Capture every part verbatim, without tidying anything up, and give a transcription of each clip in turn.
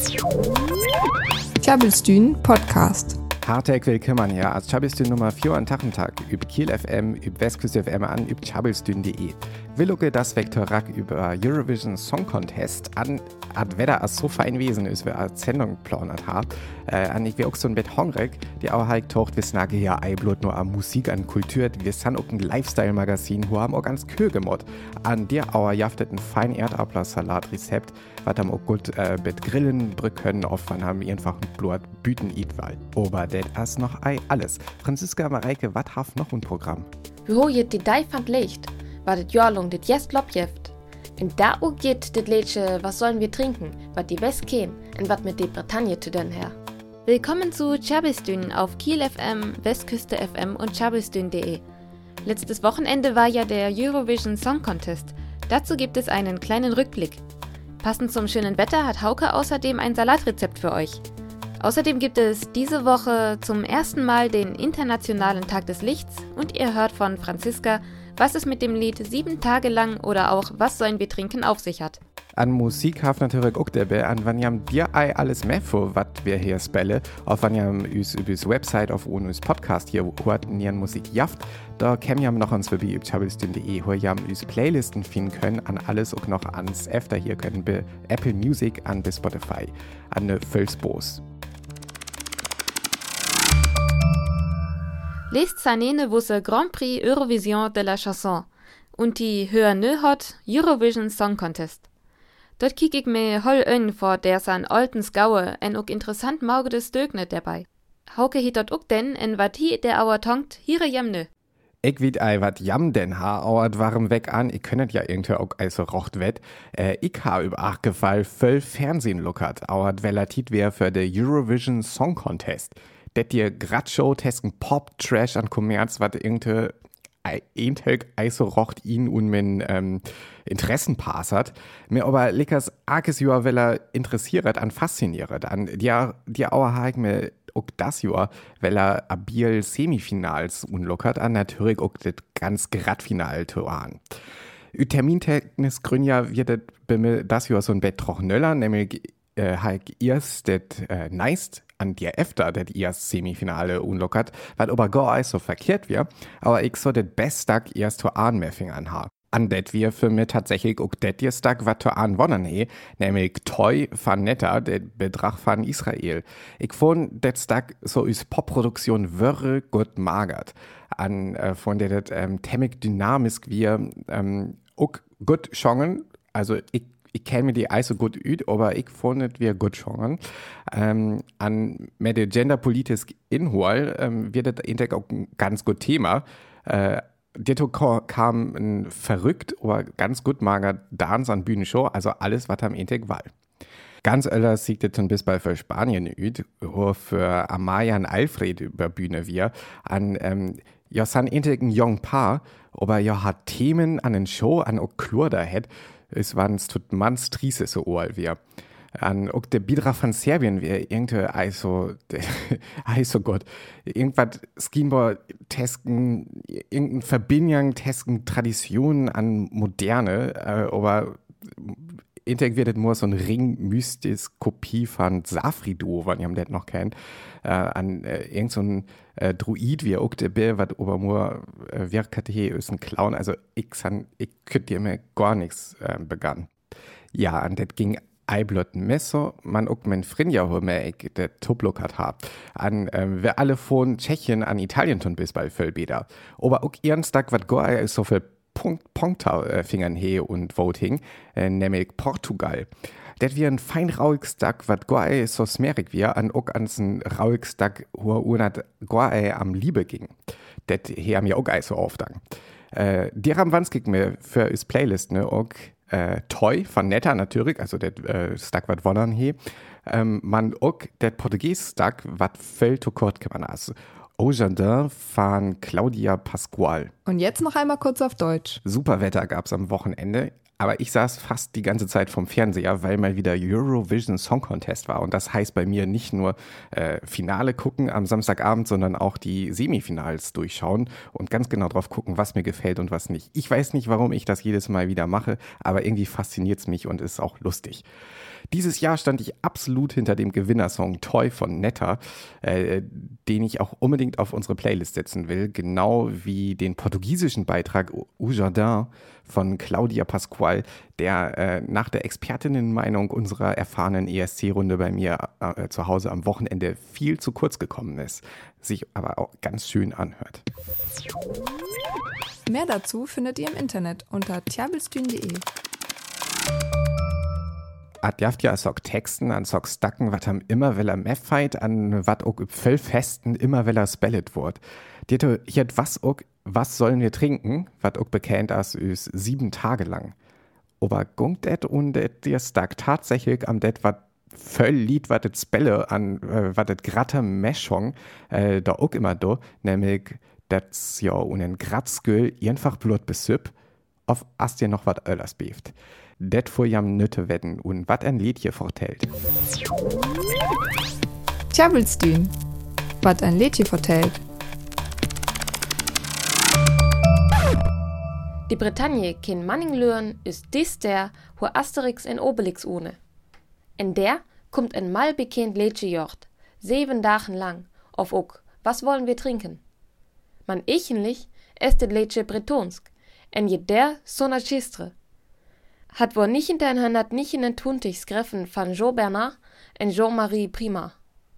Tjabelstün Podcast. Hartelijk willkommen hier als Tjabelstün Nummer vier an Tachentag über Kiel F M, über Westküste F M an, über tjabelstün punkt de. Willuge das Vektorak über Eurovision Song Contest an, ad weder als so fein Wesen ist, wie als Sendung geplant hat, äh, an ich wie auch so ein Bett hungrig, die auch halt tocht, wir snage ja Eiblut nur an Musik, an Kultur, wir sind auch ein Lifestyle-Magazin, wo haben auch ganz Kühe gemod, an der auch jaftet ein fein Erdapfelsalat-Rezept, was haben auch gut äh, mit Grillen brücken, oft haben einfach ein Blut Büten Eatwahl. Aber das ist noch ei alles. Franziska Mareike, was haft noch ein Programm? Wir holen jetzt die Dei von Licht, war das Jahr lang das jetzt lobjeft. Und da auch geht das Lädchen, was sollen wir trinken, was die West käm und was mit der Bretagne zu tun her. Willkommen zu Tjabelstün auf Kiel F M, Westküste F M und tjabelstün punkt de. Letztes Wochenende war ja der Eurovision Song Contest. Dazu gibt es einen kleinen Rückblick. Passend zum schönen Wetter hat Hauke außerdem ein Salatrezept für euch. Außerdem gibt es diese Woche zum ersten Mal den Internationalen Tag des Lichts und ihr hört von Franziska, was es mit dem Lied sieben Tage lang oder auch Was sollen wir trinken auf sich hat. An Musik haft natürlich auch dabei, an wann jam dir ei alles mehr vor, was wir hier spellen, auf wann jam üs übis Website auf unus Podcast hier hört nian Musik jaft, da käm jam noch ans vorbei über tjabelstün punkt de, wo jam üs Playlisten finden können, an alles auch noch ans Efter hier können, bei Apple Music, an bei Spotify, an ne Völsbos. Lest Sanene wusse Grand Prix Eurovision de la Chanson und die höher nö hat Eurovision Song Contest. Dort kiek ich mir holl ön vor der san alten Skaue en ook interessant maugedes Dögnet dabei. Hauke hiet dort ook denn en wat hi der auer tongt, hire jem nö. Ich weet ei wat jam den ha auert warm weg an, ich könnet ja irgendwie auch also rocht wett. Äh, ich ha über ach Gefall voll Fernsehen luckert, auert relativ wär für de Eurovision Song Contest. Det dir grad show tesken Pop, Trash an Kommerz, wat irgendwie eintölk also rocht ihn und min ähm, Interessen passert. Mir aber lickers arkes Jahr weller interessiert an fasziniert. An die, die Auer ha ich mir auch das Jahr weller abil Semifinals unlockert an natürlich auch das ganz Gradfinal an. Ü Termintechnis Grünja wird das bei mir das Jahr so ein Bett troch nöller, nämlich äh, ha ich erst das äh, neist an dir efter, das erst Semifinale unlockert, was aber gar so verkehrt wir, aber ich so das Besttag erst zu Ahnmeffing anha. An det wir für mir tatsächlich auch det Dienstag was zu Ahn wonnen he, nämlich Toy van Netter, der Betrag von Israel. Ich fand det Tag so is Popproduktion wörre gut magert. An äh, von der das ähm, temmig dynamisch wir ähm, auch gut schongen, also ich Ich kenne mir die Eis so gut üt, aber ich fand es wir gut schon. Ähm, an mit der genderpolitischen Inhalt ähm, wird das eigentlich auch ein ganz gut Thema. Äh, Ditto kam ein verrückt, aber ganz gut mager Dance an Bühnenshow, also alles, was am Ende war. Ganz öller siegt es dann bis bei für Spanien üt, wo für Amaya und Alfred über Bühne wir. An, ähm, ja, san Ende ein jung Paar, aber ja hat Themen an den Show, an auch Klur da hätt. Es waren tut mans Triese so oal wir. An auch der Bidra von Serbien wir irgendwie also also Gott irgendwas Skinball testen irgendein Verbindung testen Traditionen an moderne äh, aber integriert nur so ein Ring mystis Kopie von Safrido, wenn ihr das noch kennt, äh, an äh, irgend so ein äh, Druid wie auch der Bill, was Obermoor äh, wirkt hier ist ein Clown, also ich san, ich könnte dir mir gar nichts äh, begann. Ja, und das ging Eiblot Messer, man auch mein Frinja mehr ich der Toplok hat hab. An äh, wir alle von Tschechien an Italien tun bis bei Völbeder. Aber auch ernstag was gar ist so viel Punkt, Punktfingern he und Voting, äh, nämlich Portugal. Das wir ein fein rauiges Tag, was goai so smerig wir, an auch ans ein rauiges Tag, wo unat goai am Liebe ging. Das hier haben ja auch so oft dann. Äh, die haben wanns gegen mir für is Playlist, ne, auch äh, Toy von Netta natürlich, also das äh, Tag, was wonnern he. Ähm, man auch das Portugies Tag, was fällt zu kurz kann man also. Au Jardin von Claudia Pascual. Und jetzt noch einmal kurz auf Deutsch. Super Wetter gab's am Wochenende. Aber ich saß fast die ganze Zeit vom Fernseher, weil mal wieder Eurovision Song Contest war. Und das heißt bei mir nicht nur äh, Finale gucken am Samstagabend, sondern auch die Semifinals durchschauen und ganz genau drauf gucken, was mir gefällt und was nicht. Ich weiß nicht, warum ich das jedes Mal wieder mache, aber irgendwie fasziniert es mich und ist auch lustig. Dieses Jahr stand ich absolut hinter dem Gewinnersong Toy von Netta, äh, den ich auch unbedingt auf unsere Playlist setzen will, genau wie den portugiesischen Beitrag O Jardim von Claudia Pascual, der äh, nach der Expertinnenmeinung unserer erfahrenen E S C-Runde bei mir äh, zu Hause am Wochenende viel zu kurz gekommen ist, sich aber auch ganz schön anhört. Mehr dazu findet ihr im Internet unter tjabelstühn punkt de. Adjaft ja als auch Texten, an so Stacken, wat am immer weller Meffheit, an wat auch voll festen, immer weller spellet wort. Dieto, hier was auch, was sollen wir trinken, wat auch bekannt als üs sieben Tage lang. Aber gungt et und et dir Stack tatsächlich am det wat voll Lied, wat et spelle an, äh, wat et gratter Meschung, äh, da auch immer do, nämlich, dat's ja unen Gratzgöl einfach blut besüpp, auf as dir noch wat öllers beeft. Det vor jam nütte wetten und wat ein Lied hier vertellt. Tjabelstühn, wat ein Liedje vertellt. Die Bretagne kin Manning lören ist dies der, wo Asterix en Obelix ohne. In der kommt ein mal bekannt Liedje jort, sieben Dagen lang, auf ook, was wollen wir trinken? Man ichenlich ist das Liedje Bretonsk, en je der Sonachistre. Hat wohl nicht in negenhonderdnegenentwintig schreven van Jean Bernard en Jean-Marie Prima.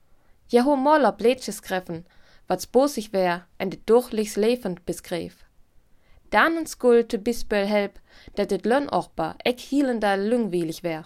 Je ho mal op Liedjes schreven, wat bosig wär en dit durchlichs levend beschreef. Dan skul te bispel help, dat dit lön ochbar ek hielender lungweilig wär.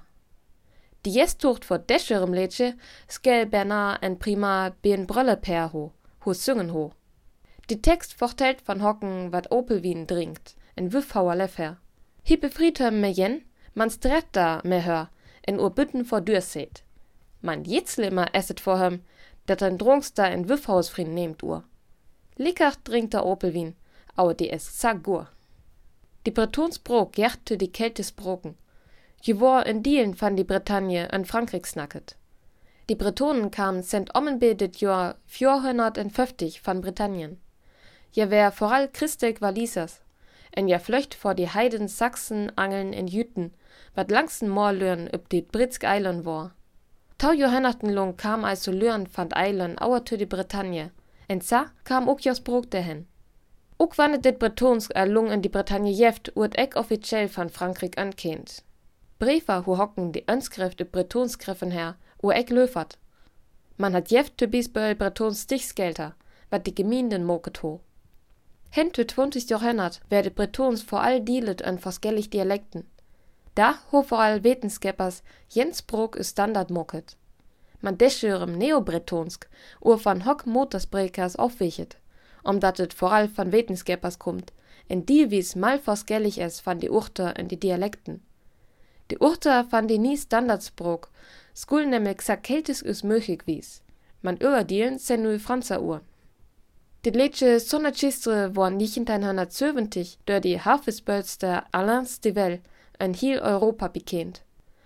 Die jestucht vor descherem Liedje skel Bernard en Prima bien brölle per ho, ho singen ho. Die Text vertellt van Hocken wat Opelwien drinkt, en Wüffhauer Leffer. Hi befried hem me jen, man stret da me hör, en ur bütten vor Dür seht. Man jitzlimmer esset vor hem, dat ein Drunkster en Wüffhausfried nehmt ur. Likach trinkt der Opelwien, aber die es sagur. Die Bretonsbrok gerte die Keltisbroken. Je war in Dielen van die Bretagne en Frankreich snacket. Die Bretonen kamen sent ommenbe dit Jahr vierhundertfünfzig van Britannien. Je wär voral christelijk Walisers, en ja flöcht vor die Heiden Sachsen angeln in Jüten, wat langsten Moorlöhren üb die Britsk Eilen war. Tau Johannachtenlung lang kam also Löhren van Eilen auer zu die Bretagne, en sa kam ook jos Brok dahin. Ook wannet dit Bretonsk erlung in die Bretagne jeft, uert ek offiziell van Frankreich ankent. Briefer hu hocken die Önskrift üb Bretonskriffen her, ur ek löfert. Man hat jeft zu bisböll Bretons Stichsgelter, wat die Gemeinden moket ho. Hente zwanzig Jahrhundert werdet Bretons vor all dielet en forskellig Dialekten. Da ho vor all Wetenskepers Jens Brok is Standard moket. Man deschörem Neobretonsk ur van Hock Motorsbrekers aufwichet, omdat het vor all van Wetenskepers kommt, en die wies mal forskellig es van die Urter en die Dialekten. Die Urter van die nie Standardsbrok, skul nämlich sa keltis is möglich wies. Man öerdielen sen nu Franzer Uhr. Die Liedje Sonachistre waren negenhonderdzeventig door die Harfespeelster Alain Stivell en heel Europa bekend.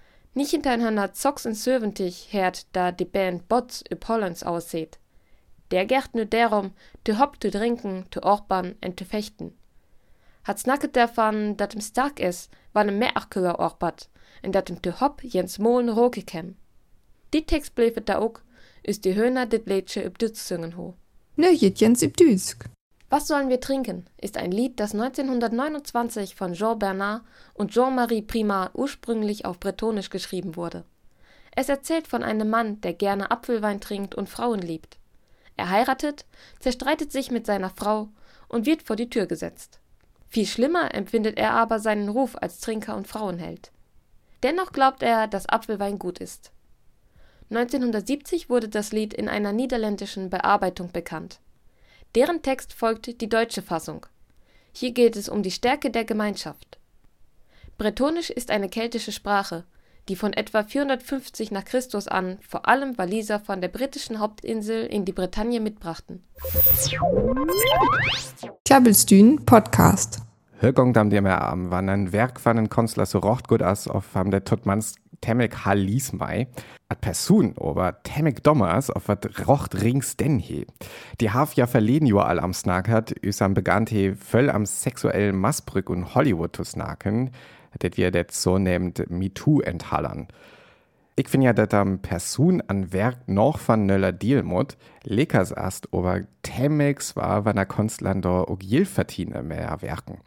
negenhonderdzesendzeventig hert da die Band Bots üb Hollands ausseht. Der gert nu darum, te hop te drinken, te orban en te fechten. Hat snacket davon, dat hem stark is, wann hem meerkuger orbat, en dat hem te hop jens molen roke kem. Die Text blevet da ook, is die Höhner dit Liedje üb Dütz singen ho. Nö, Jens üb Düsk. Was sollen wir trinken? Ist ein Lied, das neunzehnhundertneunundzwanzig von Jean Bernard und Jean-Marie Prima ursprünglich auf Bretonisch geschrieben wurde. Es erzählt von einem Mann, der gerne Apfelwein trinkt und Frauen liebt. Er heiratet, zerstreitet sich mit seiner Frau und wird vor die Tür gesetzt. Viel schlimmer empfindet er aber seinen Ruf als Trinker und Frauenheld. Dennoch glaubt er, dass Apfelwein gut ist. neunzehnhundertsiebzig wurde das Lied in einer niederländischen Bearbeitung bekannt. Deren Text folgt die deutsche Fassung. Hier geht es um die Stärke der Gemeinschaft. Bretonisch ist eine keltische Sprache, die von etwa vierhundertfünfzig nach Christus an vor allem Waliser von der britischen Hauptinsel in die Bretagne mitbrachten. Tjabelstühn Podcast. Hörgang dam dir mehr am, wann ein Werk von einem Künstler so rocht gut as, auf haben der Totmans Temmek Halis mei, at Person aber Temmek Dommers, auf wat rocht rings denn he. Die haf ja verleden Jahr all am Snackert, is am begant he voll am sexuellen Massbrück und Hollywood zu snacken, det wir det so nehmt MeToo enthallern. Ich finde ja, dass am Person an Werk noch von Nöller Dielmut leckers ast, aber Temmex war, wann er Künstler da auch Geld verdienen mehr Werken.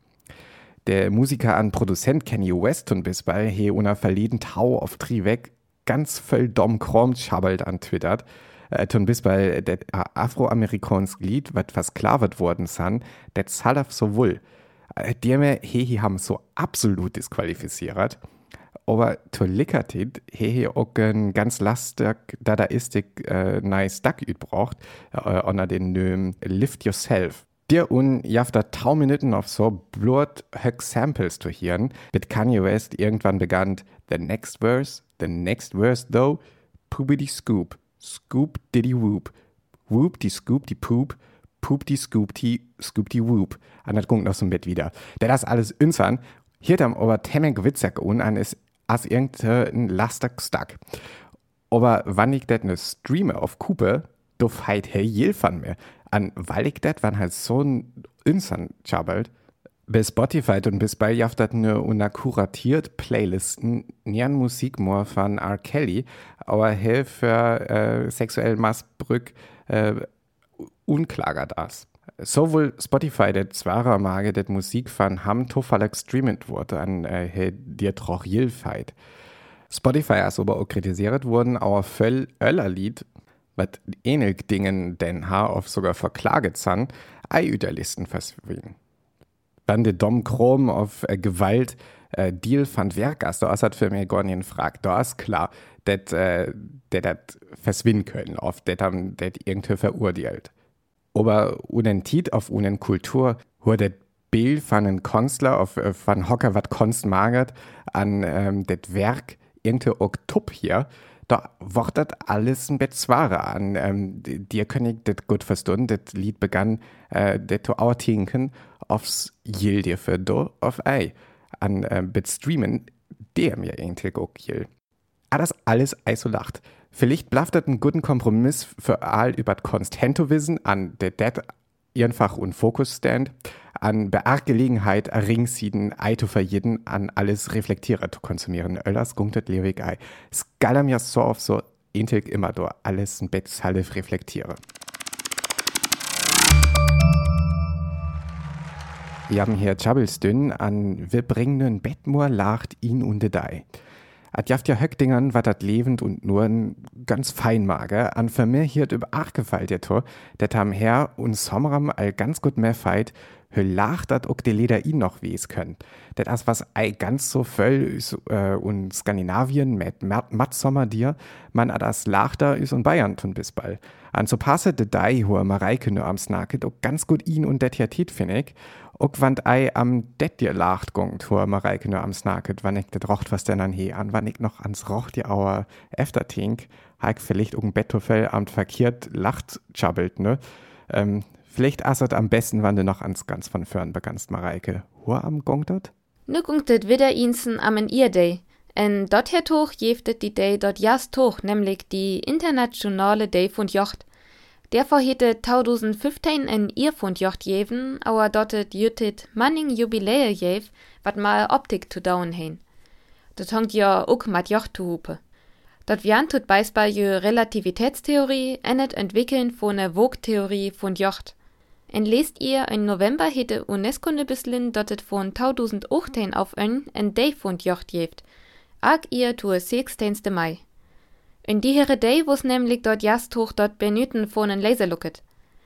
Der Musiker an Produzent Kanye West und bis bei he una verleden Tau auf Tri weg ganz voll dumm krom schabbelt an twittert. Äh, tun bis bei der afroamerikanische Lied, wat versklavert worden san, der Zalaf so wohl. Äh, die mir he he haben so absolut disqualifiziert. Aber zu Lickertit he he auch ein ganz lastig, dadaistik äh, nice Duck übraucht, äh, unter den Nöm Lift Yourself. Dir un jafter tau Minuten auf so blurt höck Samples zu hören, mit Kanye West irgendwann begann the next verse, the next verse though, poopity scoop, scoop diddy whoop, whoop die scoop die poop, poop die scoop die scoop die whoop. An das kommt noch so ein Bett wieder. Der das alles ünsern, hier dann aber Temmek Witzak un an ist as irgendein Lastak Stack. Aber wann ich das ne streame auf Kupe, do feit he jel von mir. An weil ich das wann halt so ein Insan chabelt, bis Spotify und bis bei jaftat ne una kuratiert Playlisten nian Musik more von R. Kelly, aber he für äh, sexuell Massbrück äh, unklagert as. Sowohl Spotify, det zwarer Mage, det Musik von ham tofalek streamet wurde an äh, he dir troch jil feit. Spotify ist aber auch kritisiert worden, aber voll öller Lied, wat ähnlich Dingen den Haar auf sogar verklaget san, ei Üderlisten verswiegen. Dann de Dom Chrom auf äh, Gewalt äh, Deal fand Werkas, da hat für mich gar nicht fragt, da ist klar, dat äh, dat verswinden können, auf dat haben dat irgendwie verurteilt. Aber unen Tiet auf unen Kultur, wo det Bild von einem Künstler auf äh, von Hocker wat Kunst magert an ähm, det Werk irgendwie auch top hier, da wird das alles ein Bezware an. Ähm, dir kann ich das gut verstehen. Das Lied begann, äh, das zu outinken aufs Jill dir für do auf ei. An äh, Bitstreamen, der mir irgendwie auch Jill. Aber das alles also lacht. Vielleicht blafft das einen guten Kompromiss für all über Kunst Hentowissen an der det einfach und Fokus stand, an Beargelegenheit erringsieden, ei zu verjeden, an alles reflektieren zu konsumieren. Öllers gunktet Lyrik ei. Skalam ja so auf so intig immer do alles ein Bett half reflektiere. Wir haben hier Chabelsdünn an wir bringen ein Bettmoor lacht ihn und de dei. At jaft ja Höckdingern war dat lebend und nur ein ganz feinmager, an für mir hier über ach gefeilt der Tor, dat ham her und Sommeram all ganz gut mehr feit, hö lacht dat ook de Leder ihn noch wie es könnt. Dat as was ei ganz so voll is, äh, und Skandinavien mit matt Sommer dir, man ad as lachter is und Bayern tun bis bald. An so passe de dei hoher Mareike nur am Snaket ook ganz gut ihn und det Tit find ich. Ook wann ei am det dir lacht gongt hoher Mareike nur am Snaket, wann ich det rocht was denn an he an, wann ich noch ans rocht die auer efter tink, haik vielleicht ook ein Bettofell am verkehrt lacht chabbelt, ne? Ähm, Vielleicht asset am besten, wann du noch ans ganz von Fern begannst, Mareike. Hur am gongtet? Nu gongtet wieder insen am en Irdei. En dort her toch jeftet die Day dort jas toch, nämlich die internationale Day von Jocht. Der vorhete zweitausendfünfzehn en ihr von Jocht jeven, aber dortet jütet manning Jubiläe jev, wat mal Optik zu dauen hein. Dat hongt ja ook mat Jocht zu hupe. Dort wian tut beisball jö Relativitätstheorie ennet entwickeln von ne Vogue-Theorie von Jocht. En lest ihr im November hete UNESCO ne bislin dottet von zweitausendachtzehn auf en en Day von Jocht jeft. Ag ihr tue sechzehnten Mai. In die here Day wo's nämlich dort jast hoch dort benüten von en Laserlocket.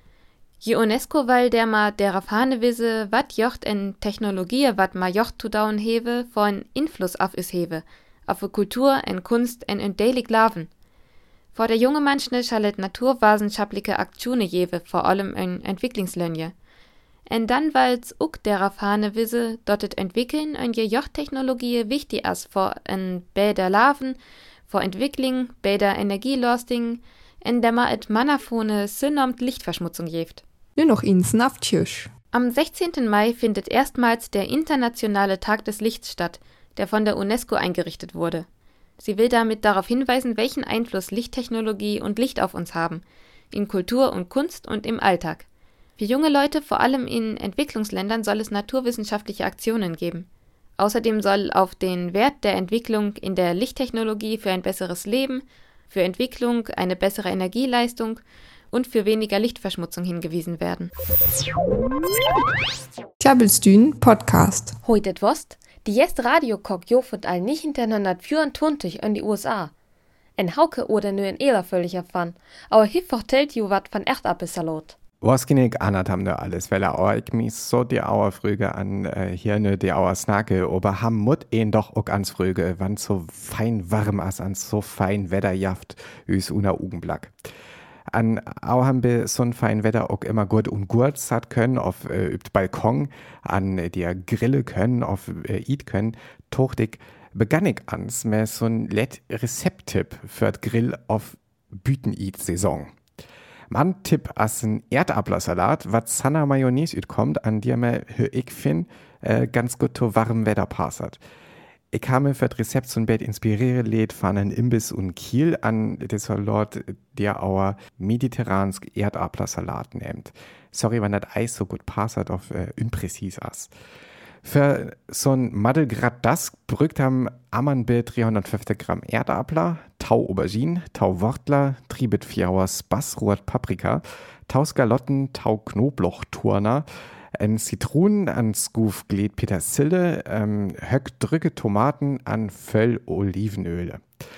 Je UNESCO weil der ma der Fahne wisse, wat Jocht en Technologie wat ma Jocht zu dauen hewe, von Einfluss auf is hewe, auf Kultur en Kunst en en daily Glaven. Vor der junge Manschne schallet naturwissenschaftliche Aktionen jewe, vor allem in Entwicklungslönje. En dann weil's ook derer Fahne wisse, dottet entwickeln en je Jocht-Technologie wichtig as vor en bäder Laven, vor Entwicklung, bäder Energielosting, en dämmer et Mannafone synnomt Lichtverschmutzung jeft. Nur noch ins Naftjösch. Am sechzehnten Mai findet erstmals der Internationale Tag des Lichts statt, der von der UNESCO eingerichtet wurde. Sie will damit darauf hinweisen, welchen Einfluss Lichttechnologie und Licht auf uns haben, in Kultur und Kunst und im Alltag. Für junge Leute, vor allem in Entwicklungsländern, soll es naturwissenschaftliche Aktionen geben. Außerdem soll auf den Wert der Entwicklung in der Lichttechnologie für ein besseres Leben, für Entwicklung, eine bessere Energieleistung und für weniger Lichtverschmutzung hingewiesen werden. Tjabelstühn Podcast. Heute Wost, die erste Radiokok jofert all nicht hintereinander vierundzwanzig in die U S A. En Hauke oder nur en Ela völlig erfahren, aber hier vertellt ju wat von Erdapfelsalat. Was kann ich anhat haben da alles, weil er ich mich so die Auer früge an äh, hier ne die Auer snake, aber ham mut ihn doch auch ans früge, wann so fein warm as an so fein Wetterjaft üs una Ugenblack. An auch haben wir so ein fein Wetter auch immer gut und gut satt können, auf äh, übt Balkon, an äh, der Grille können, auf äh, Eat können, tochtig begann ich ans mehr so ein let Rezepttipp für das Grill auf Büten-Eat-Saison. Man Tipp as ein Erdapfelsalat, was Sanna Mayonnaise kommt, an der mir, ich finde, äh, ganz gut zu warmem Wetter passat. Ich habe für das Rezept so ein Bett inspiriert lädt von einem Imbiss und Kiel an das Salat, der auch mediterranes Erdapfelsalat nimmt. Sorry, wenn das Eis so gut passt, auf äh, unpräzis ist. Für so ein Madelgrad das brückt haben amman be dreihundertfünfzig Gramm Erdapfel, Tau Aubergine, Tau Wortler, Tribet Fjauers, Bassruat Paprika, Tau Skalotten, Tau Knoblauchturner, ein Zitronen an Skuf Gled Petersille, ähm, Höck drücke Tomaten an Völl Olivenöle.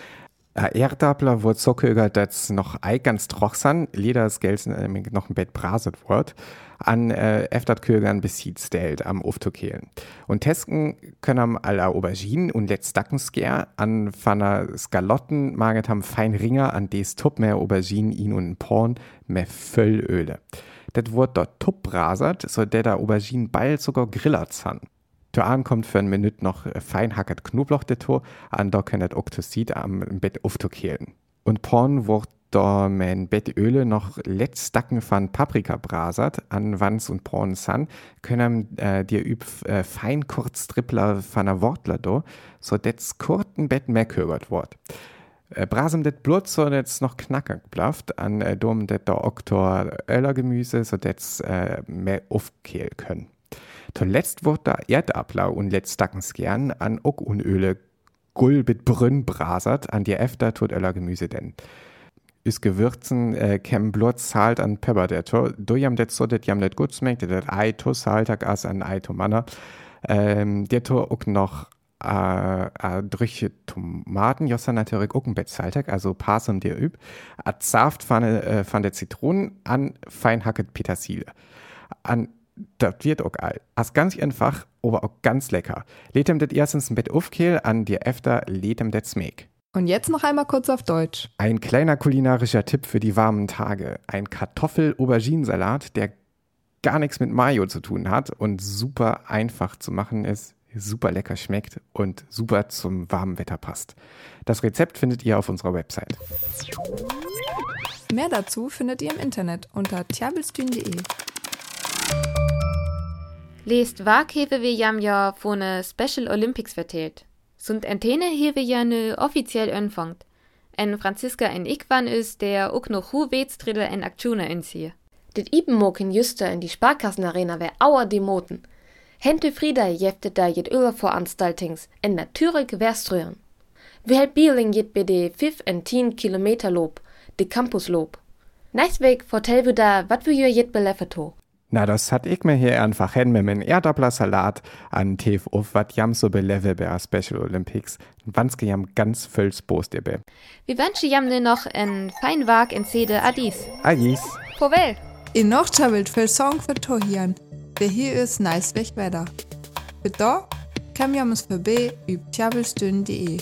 Äh, Erdapfel wird so kögert, dass noch ei ganz trochsan, Leders Gelsen äh, noch ein Bett braset wird, an äh, Eftert Kögern besieht stellt am Uftokehlen. Und testen können am alla Auberginen und letztackensker an Pfanner Skalotten maget ham fein Ringer an des Tupp mehr Auberginen in und Porn mehr Völlöle. Das wird dort tupp brasert, so der da Auberginen bald sogar grillert san. An kommt für ein Minute noch fein hackert Knoblauch dazu, an da kann das auch am Bett aufzukehlen. Und Porn wird da mein Bettöle noch letztacken von Paprika brasert, an Wanz und Porn san, können äh, dir üb äh, fein kurz Trippler von der Wortler do, so das kurten Bett mehr kögert wird. Äh, Brasem det Blut, so das noch knackig blafft, an äh, dom det da Oktor Öller Gemüse, so das äh, mehr aufkehlen können. Zuletzt wird da Erdapfel und letztackens gern an Ock und Öle gull mit Brünn brasert, an die Efter tut Öller Gemüse denn. Is Gewürzen äh, kem Blut zahlt an Pepper der to, do jam det so, det jam det gut schmeckt, det Ei to saltag as an Ei to Manna. Ähm, der to auch noch äh, äh, drüche Tomaten, jossa natürlich auch ein Bett saltag, also Pasum der üb. A Saft von, äh, von der Zitronen an feinhacket Petersilie. An Das wird auch geil. Das ganz einfach, aber auch ganz lecker. Lädt ihm das erstens ein Bett aufkehl, an dir öfter lädt ihm das Smeck. Und jetzt noch einmal kurz auf Deutsch. Ein kleiner kulinarischer Tipp für die warmen Tage. Ein Kartoffel-Auberginensalat, der gar nichts mit Mayo zu tun hat und super einfach zu machen ist, super lecker schmeckt und super zum warmen Wetter passt. Das Rezept findet ihr auf unserer Website. Mehr dazu findet ihr im Internet unter tjabelstühn punkt de. Lest wag hewe wir jam ja von ne Special Olympics verteilt. Sunt Antenne hewe ja ne offiziell anfangt. En Franziska en ich wann is, der ook noch hu Weetstrille en Aktionen inziehe. Dit Ibenmoken Juster in die Sparkassenarena wär auer Demoten. Hente Frieda jeftet da jet Ölveranstaltings en natürlich wärströren. Wilhelm Bieling jet bei de fünf en tien Kilometer Lob, de Campuslob. Nächst Weg vertell wir da, wat wir jo jet beleffert ho. Na, das hat ich mir hier einfach hin mit einem Erdapfelsalat an T V auf, wat jam so belewe bei Special Olympics. Wanske jam ganz völls Bost dabei. Wir wünschen jam ne noch en fein Wag in Sede Adis. Adis. Vorwell. In noch tjabelt für Song für Tohian. Der hier ist nice weg Wetter. Für da kam jamus vorbei üb tjabelstühn punkt de.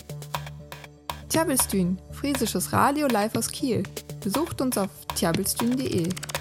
Tjabelstühn, friesisches Radio live aus Kiel. Besucht uns auf tjabelstühn punkt de.